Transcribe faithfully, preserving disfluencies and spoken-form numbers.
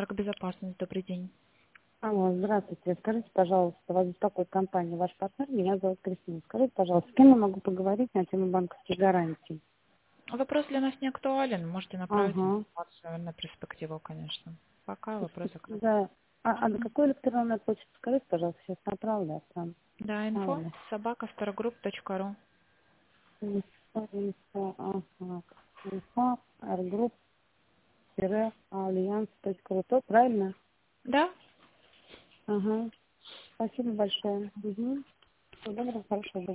Энергобезопасность. Добрый день. Алло, здравствуйте. Скажите, пожалуйста, вас беспокоит компания «Ваш партнер». Меня зовут Кристина. Скажите, пожалуйста, с кем я могу поговорить на тему банковских гарантий? Вопрос для нас не актуален. Можете направить Ага. информацию на перспективу, конечно. Пока вопрос закрыт. Да. А, а на Мгм. какой электронной почте? Скажите, пожалуйста, сейчас направлю, а там. Да, Мало инфо ли. собака старогрупп точка ру. Инфо, инфо, ага. Инфо, аргрупп, тире, альянс точка ру. То правильно? Да? Ага. Спасибо большое. Угу. Всего доброго, хорошего дня.